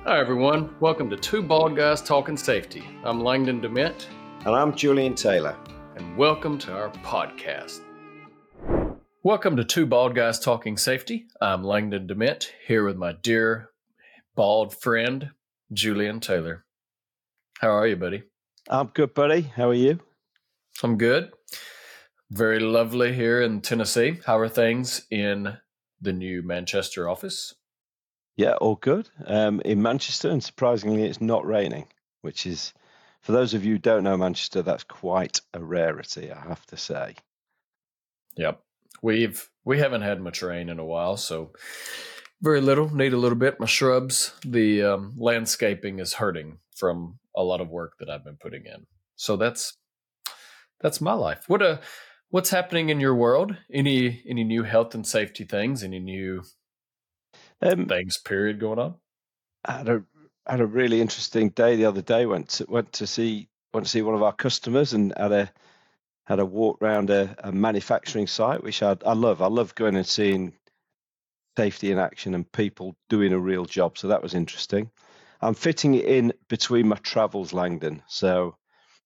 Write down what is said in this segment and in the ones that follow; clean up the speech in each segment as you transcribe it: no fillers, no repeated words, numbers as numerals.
Hi, everyone. Welcome to Two Bald Guys Talking Safety. I'm Langdon DeMint. And I'm Julian Taylor. And welcome to our podcast. Welcome to Two Bald Guys Talking Safety. I'm Langdon DeMint, here with my dear bald friend, Julian Taylor. How are you, buddy? I'm good, buddy. How are you? I'm good. Very lovely here in Tennessee. How are things in the new Manchester office? Yeah, all good. In Manchester, and surprisingly, it's not raining, which is, for those of you who don't know Manchester, that's quite a rarity, I have to say. Yep. We haven't had much rain in a while, so very little. Need a little bit. My shrubs, the landscaping is hurting from a lot of work that I've been putting in. So that's my life. What's happening in your world? Any new health and safety things? Any new things? Period going on. I had a really interesting day the other day. Went to see one of our customers and had a walk around a manufacturing site, which I love. I love going and seeing safety in action and people doing a real job. So that was interesting. I'm fitting it in between my travels, Langdon. So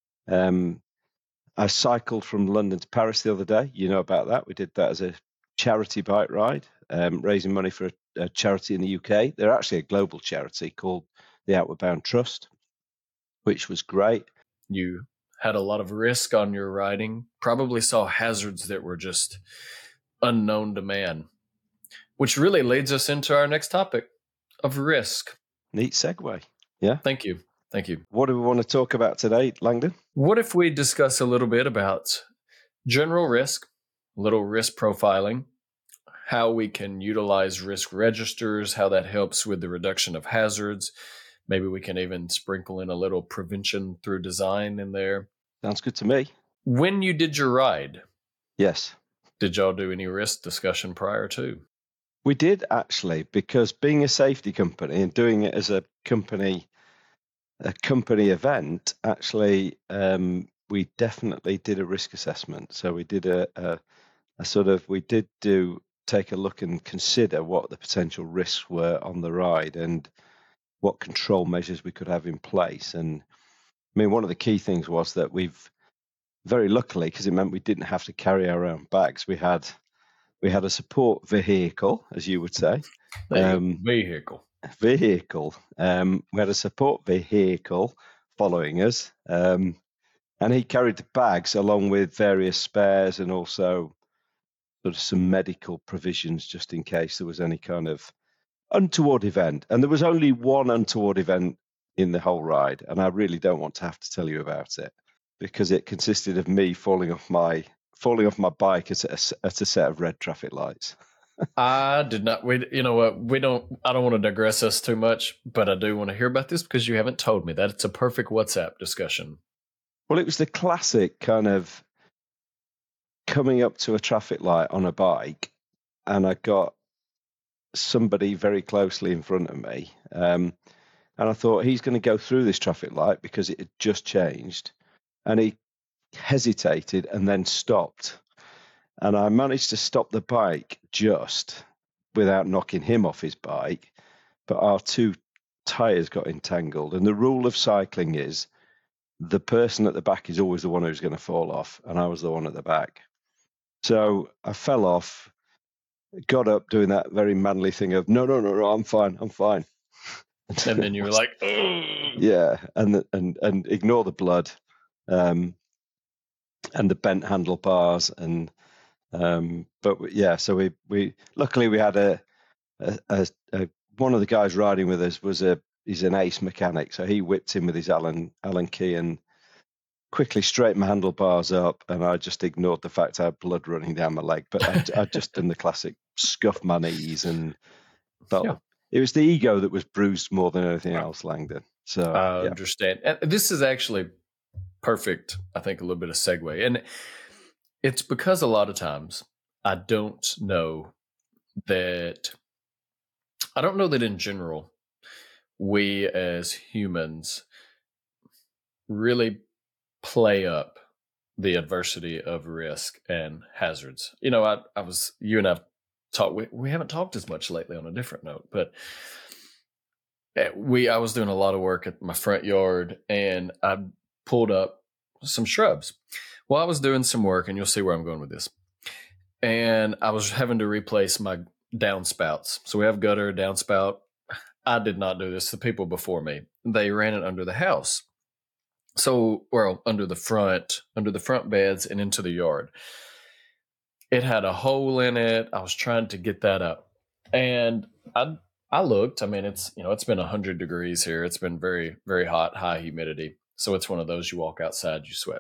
I cycled from London to Paris the other day. You know about that. We did that as a charity bike ride, raising money for a charity in the UK. They're actually a global charity called the Outward Bound Trust, which was great. You had a lot of risk on your riding, probably saw hazards that were just unknown to man, which really leads us into our next topic of risk. Neat segue. Yeah. Thank you. What do we want to talk about today, Langdon? What if we discuss a little bit about general risk, a little risk profiling, how we can utilize risk registers, how that helps with the reduction of hazards. Maybe we can even sprinkle in a little prevention through design in there. Sounds good to me. When you did your ride, yes, did y'all do any risk discussion prior to? We did, actually, because being a safety company and doing it as a company event, actually, we definitely did a risk assessment. So we did take a look and consider what the potential risks were on the ride and what control measures we could have in place. And I mean, one of the key things was that we've very luckily, because it meant we didn't have to carry our own bags, we had a support vehicle, as you would say. Vehicle. We had a support vehicle following us, and he carried the bags along with various spares and also sort of some medical provisions just in case there was any kind of untoward event. And there was only one untoward event in the whole ride, and I really don't want to have to tell you about it because it consisted of me falling off my bike at a set of red traffic lights. I did not. You know what? I don't want to digress us too much, but I do want to hear about this because you haven't told me that. It's a perfect WhatsApp discussion. Well, it was the classic kind of coming up to a traffic light on a bike, and I got somebody very closely in front of me, and I thought he's going to go through this traffic light because it had just changed, and he hesitated and then stopped. And I managed to stop the bike just without knocking him off his bike, but our two tires got entangled. And the rule of cycling is the person at the back is always the one who's going to fall off, and I was the one at the back. So I fell off, got up doing that very manly thing of, no, I'm fine. And then you were like, ugh. Yeah, and ignore the blood, and the bent handlebars, and but yeah, so we luckily we had a one of the guys riding with us he's an ace mechanic, so he whipped in with his Allen key and quickly straightened my handlebars up, and I just ignored the fact I had blood running down my leg. But I'd just done the classic scuff my knees and felt It was the ego that was bruised more than anything else, Langdon. So I understand. And this is actually perfect, I think, a little bit of segue. And it's because a lot of times I don't know that in general, we as humans really play up the adversity of risk and hazards. You know, you and I've talked, we haven't talked as much lately on a different note, but I was doing a lot of work at my front yard, and I pulled up some shrubs. Well, I was doing some work, and you'll see where I'm going with this. And I was having to replace my downspouts. So we have gutter, downspout. I did not do this. The people before me, they ran it under the house. So, well, under the front beds and into the yard. It had a hole in it. I was trying to get that up, and I looked. I mean, it's been 100 degrees here. It's been very, very hot, high humidity. So it's one of those, you walk outside, you sweat.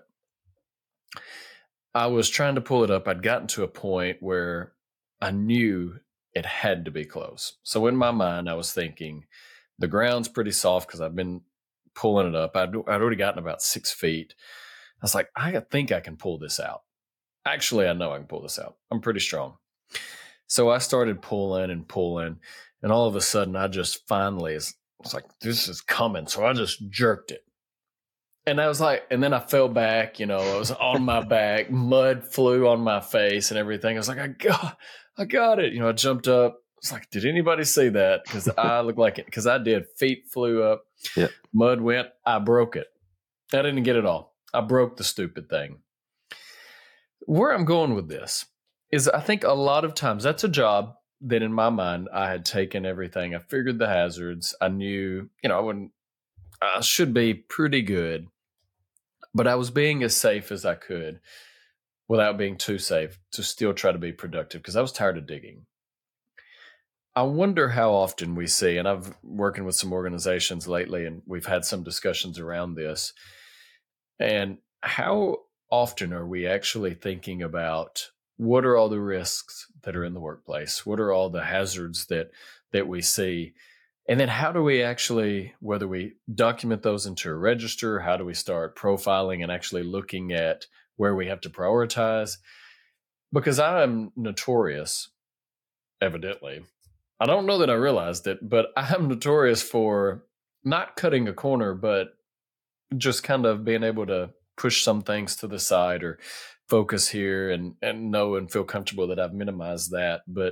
I was trying to pull it up. I'd gotten to a point where I knew it had to be close. So in my mind, I was thinking the ground's pretty soft because I've been pulling it up. I'd already gotten about 6 feet. I was like, I think I can pull this out. Actually, I know I can pull this out. I'm pretty strong. So I started pulling, and all of a sudden I just finally, it's like, this is coming. So I just jerked it. And I was like, and then I fell back, I was on my back, mud flew on my face and everything. I was like, I got it. I jumped up. It's like, did anybody see that? Because I looked like it, because I did. Feet flew up, yeah. Mud went, I broke it. I didn't get it all. I broke the stupid thing. Where I'm going with this is I think a lot of times that's a job that in my mind I had taken everything. I figured the hazards. I knew, I should be pretty good, but I was being as safe as I could without being too safe to still try to be productive because I was tired of digging. I wonder how often we see, and I've working with some organizations lately, and we've had some discussions around this, and how often are we actually thinking about what are all the risks that are in the workplace? What are all the hazards that we see? And then how do we actually, whether we document those into a register, how do we start profiling and actually looking at where we have to prioritize? Because I am notorious, evidently. I don't know that I realized it, but I am notorious for not cutting a corner, but just kind of being able to push some things to the side or focus here and know and feel comfortable that I've minimized that. But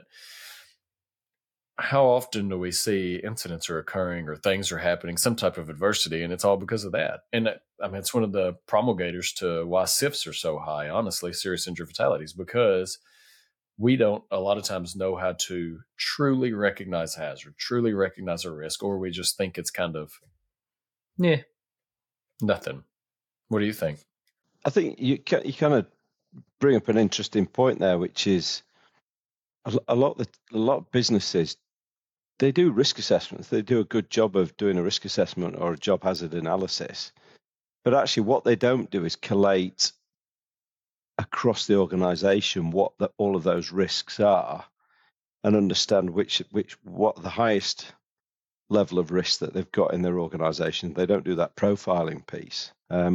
how often do we see incidents are occurring or things are happening, some type of adversity, and it's all because of that? And I mean, it's one of the promulgators to why SIFs are so high, honestly, serious injury fatalities, because we don't a lot of times know how to truly recognize hazard, truly recognize a risk, or we just think it's kind of, nothing. What do you think? I think you kind of bring up an interesting point there, which is a lot of businesses, they do risk assessments. They do a good job of doing a risk assessment or a job hazard analysis. But actually what they don't do is collate across the organization what all of those risks are and understand what the highest level of risk that they've got in their organization. They don't do that profiling piece.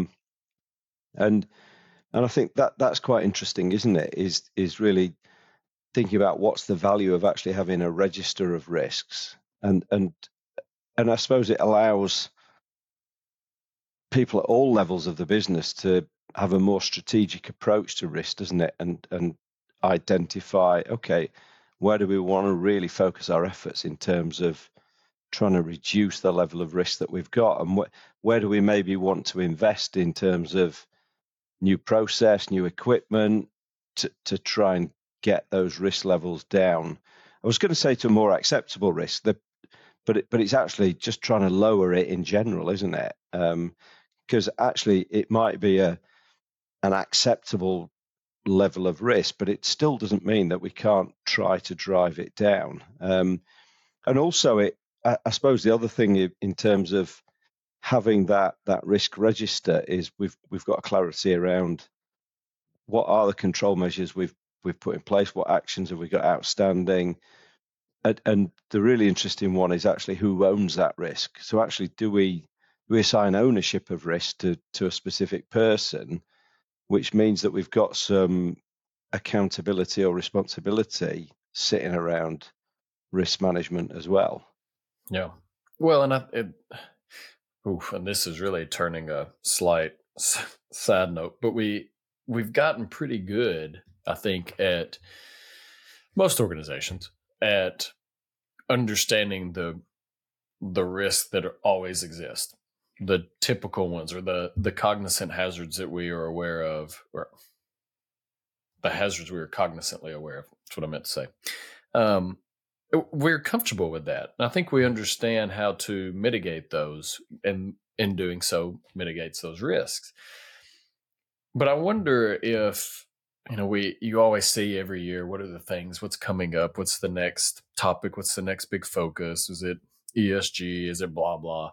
And I think that's quite interesting, isn't it? Is really thinking about what's the value of actually having a register of risks, and I suppose it allows people at all levels of the business to have a more strategic approach to risk, doesn't it? And identify, okay, where do we want to really focus our efforts in terms of trying to reduce the level of risk that we've got, and where do we maybe want to invest in terms of new process, new equipment to try and get those risk levels down. I was going to say to a more acceptable risk, but it's actually just trying to lower it in general, isn't it? Because actually it might be an acceptable level of risk, but it still doesn't mean that we can't try to drive it down. And also, I suppose the other thing in terms of having that risk register is we've got a clarity around what are the control measures we've put in place, what actions have we got outstanding, and the really interesting one is actually who owns that risk. So actually, do we assign ownership of risk to a specific person, which means that we've got some accountability or responsibility sitting around risk management as well. Yeah. Well, and and this is really turning a slight side note, but we've gotten pretty good, I think, at most organizations at understanding the risks that always exist, the typical ones, or the cognizant hazards that we are aware of, or the hazards we are cognizantly aware of. That's what I meant to say. We're comfortable with that. I think we understand how to mitigate those, and in doing so, mitigates those risks. But I wonder if, you always see every year, what are the things, what's coming up, what's the next topic, what's the next big focus? Is it ESG? Is it blah, blah?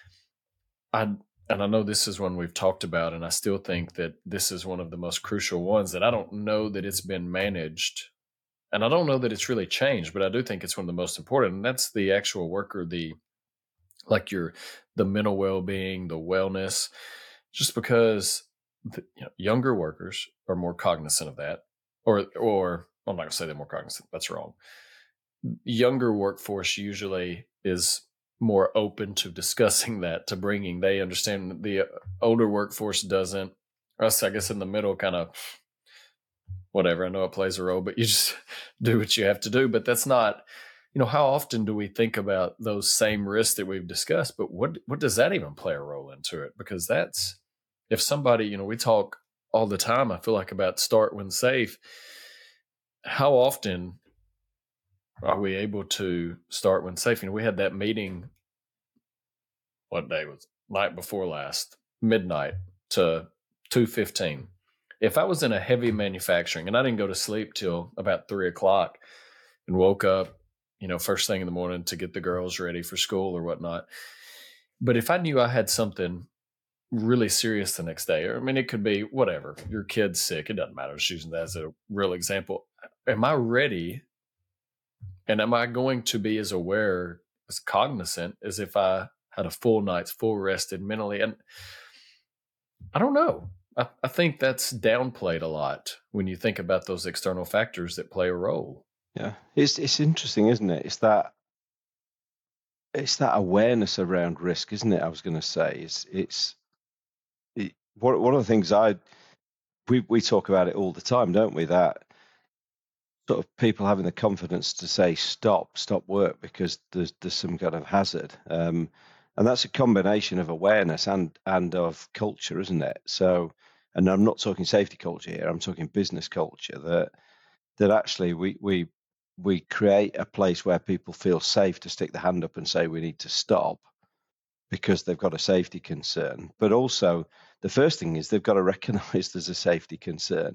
And I know this is one we've talked about, and I still think that this is one of the most crucial ones that I don't know that it's been managed. And I don't know that it's really changed, but I do think it's one of the most important. And that's the actual worker, the mental well-being, the wellness, just because younger workers are more cognizant of that, or I'm not going to say they're more cognizant. That's wrong. Younger workforce usually is more open to discussing that, to bringing. They understand. The older workforce doesn't. Us, I guess, in the middle, kind of whatever. I know it plays a role, but you just do what you have to do. But that's not. How often do we think about those same risks that we've discussed? But what does that even play a role into it? Because that's, if somebody, we talk all the time, I feel like, about start when safe. How often are we able to start when safe? We had that meeting, what day was it? Night before last, midnight to 2:15. If I was in a heavy manufacturing, and I didn't go to sleep till about 3:00 and woke up, first thing in the morning to get the girls ready for school or whatnot. But if I knew I had something really serious the next day, or it could be whatever, your kid's sick, it doesn't matter, just using that as a real example. Am I ready? And am I going to be as aware, as cognizant as if I had a full night's full rested mentally? And I don't know. I think that's downplayed a lot when you think about those external factors that play a role. Yeah, it's interesting, isn't it? It's that awareness around risk, isn't it? I was going to say one of the things we talk about it all the time, don't we? That sort of people having the confidence to say stop work because there's some kind of hazard, and that's a combination of awareness and of culture, isn't it? So, and I'm not talking safety culture here. I'm talking business culture. That actually we create a place where people feel safe to stick their hand up and say we need to stop because they've got a safety concern. But also, the first thing is they've got to recognize there's a safety concern.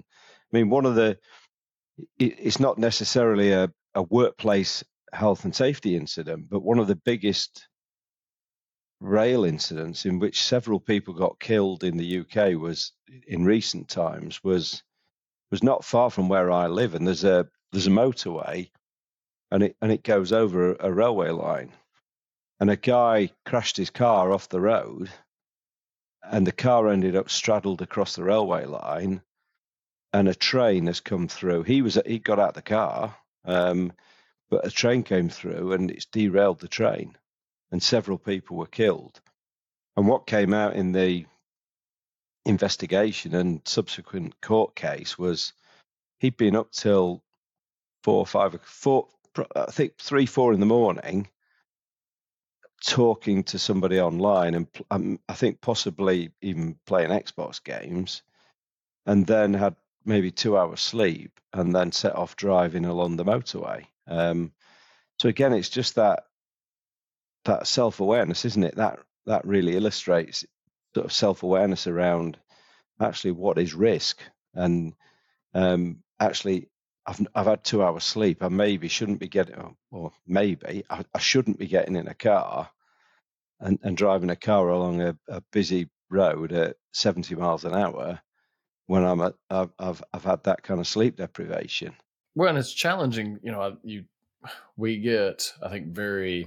It's not necessarily a workplace health and safety incident, but one of the biggest rail incidents in which several people got killed in the UK was in recent times was not far from where I live, and there's a motorway, and it goes over a railway line, and a guy crashed his car off the road, and the car ended up straddled across the railway line, and a train has come through. He got out of the car, but a train came through and it's derailed the train, and several people were killed. And what came out in the investigation and subsequent court case was he'd been up till 4, 5, 4, I think 3, 4 in the morning, talking to somebody online, and I think possibly even playing Xbox games, and then had maybe 2 hours sleep, and then set off driving along the motorway. So again, it's just that self-awareness, isn't it? That really illustrates sort of self-awareness around actually what is risk. And actually, I've had 2 hours sleep. I maybe shouldn't be getting, or maybe I shouldn't be getting in a car and driving a car along a busy road at 70 miles an hour when I've had that kind of sleep deprivation. Well, and it's challenging. We get, I think, very,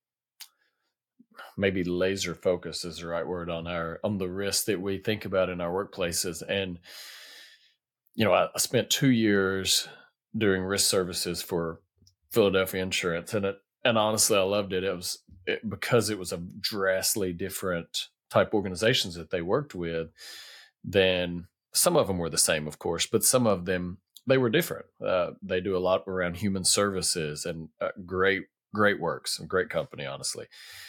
maybe laser focused is the right word, on the risks that we think about in our workplaces. And I spent 2 years doing risk services for Philadelphia Insurance, and honestly, I loved it. Because it was a drastically different type organizations that they worked with. Than some of them were the same, of course, but some of them, they were different. They do a lot around human services and great great work, some great company, honestly.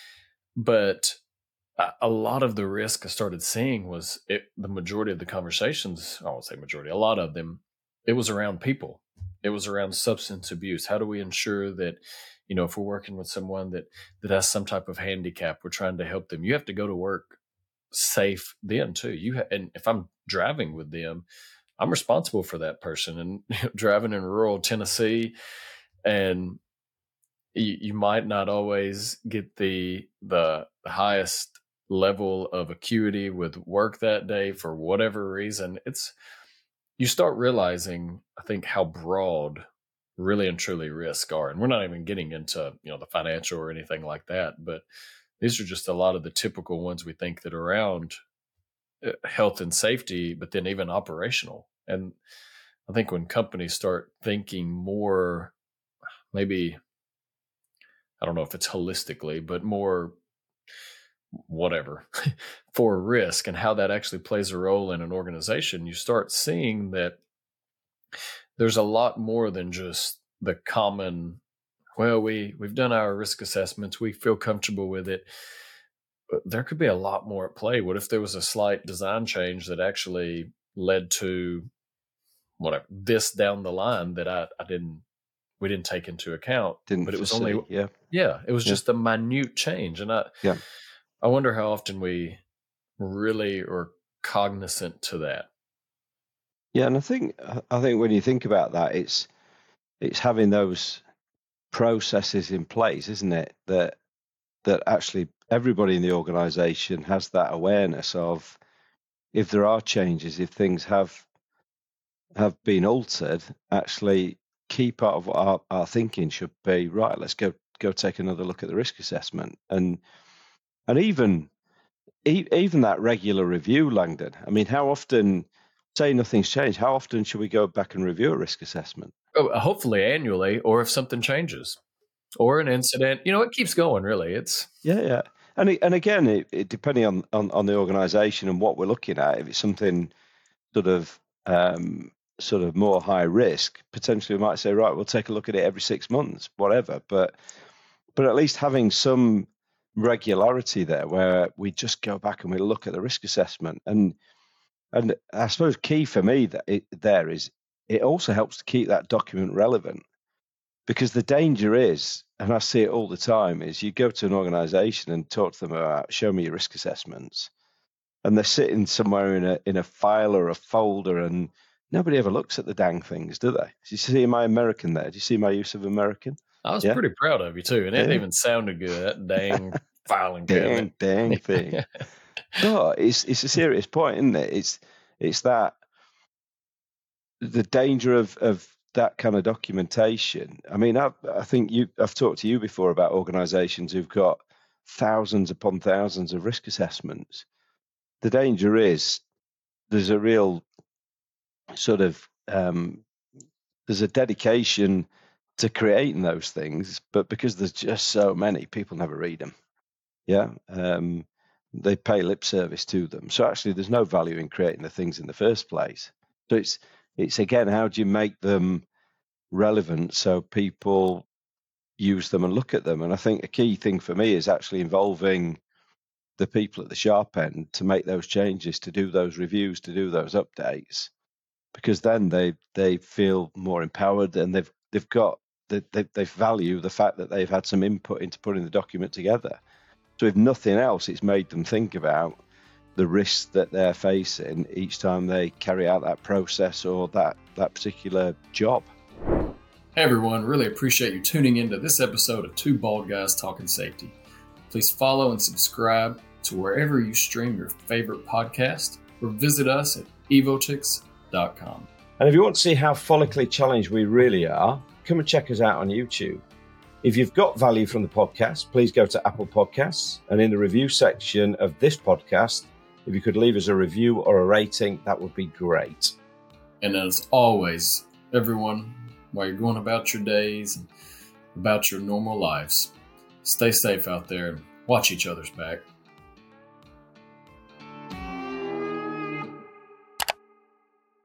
But a lot of the risk I started seeing was the majority of the conversations, I won't say majority, a lot of them, it was around people. It was around substance abuse. How do we ensure that, if we're working with someone that has some type of handicap, we're trying to help them. You have to go to work safe then too. And if I'm driving with them, I'm responsible for that person. And driving in rural Tennessee, and you might not always get the highest level of acuity with work that day for whatever reason. You start realizing, I think, how broad really and truly risk are. And we're not even getting into, the financial or anything like that, but these are just a lot of the typical ones we think that are around health and safety, but then even operational. And I think when companies start thinking more, maybe, I don't know if it's holistically, but more whatever for risk and how that actually plays a role in an organization, you start seeing that there's a lot more than just the common, well, we've done our risk assessments, we feel comfortable with it. But there could be a lot more at play. What if there was a slight design change that actually led to whatever this down the line that we didn't take into account? But it was only it was just a minute change. And I wonder how often we really are cognizant to that. Yeah, and I think when you think about that, it's having those processes in place, isn't it? That actually everybody in the organization has that awareness of, if there are changes, if things have been altered, actually key part of what our thinking should be, right, let's go take another look at the risk assessment. And even that regular review, Langdon. I mean, how often, say nothing's changed, how often should we go back and review a risk assessment? Hopefully annually, or if something changes or an incident, it keeps going, really. It's and again, it depending on the organization and what we're looking at. If it's something sort of more high risk, potentially we might say, right, we'll take a look at it every 6 months, whatever. But at least having some regularity there, where we just go back and we look at the risk assessment. And I suppose key for me is it also helps to keep that document relevant, because the danger is, and I see it all the time, is you go to an organization and talk to them about, show me your risk assessments, and they're sitting somewhere in a file or a folder, and nobody ever looks at the dang things, do they? Do you see my American there? Do you see my use of American? I was pretty proud of you too, and it even sounded good. That dang filing cabinet, dang thing. But it's a serious point, isn't it? It's that the danger of that kind of documentation. I mean, I think I've talked to you before about organizations who've got thousands upon thousands of risk assessments. The danger is there's a real sort of there's a dedication to creating those things, but because there's just so many, people never read them. Yeah, they pay lip service to them. So actually, there's no value in creating the things in the first place. So it's again, how do you make them relevant so people use them and look at them? And I think a key thing for me is actually involving the people at the sharp end to make those changes, to do those reviews, to do those updates, because then they feel more empowered, and they value the fact that they've had some input into putting the document together. So if nothing else, it's made them think about the risks that they're facing each time they carry out that process or that particular job. Hey everyone, really appreciate you tuning into this episode of Two Bald Guys Talking Safety. Please follow and subscribe to wherever you stream your favorite podcast, or visit us at evotix.com. And if you want to see how follically challenged we really are, come and check us out on YouTube. If you've got value from the podcast, please go to Apple Podcasts, and in the review section of this podcast, if you could leave us a review or a rating, that would be great. And as always, everyone, while you're going about your days and about your normal lives, stay safe out there and watch each other's back.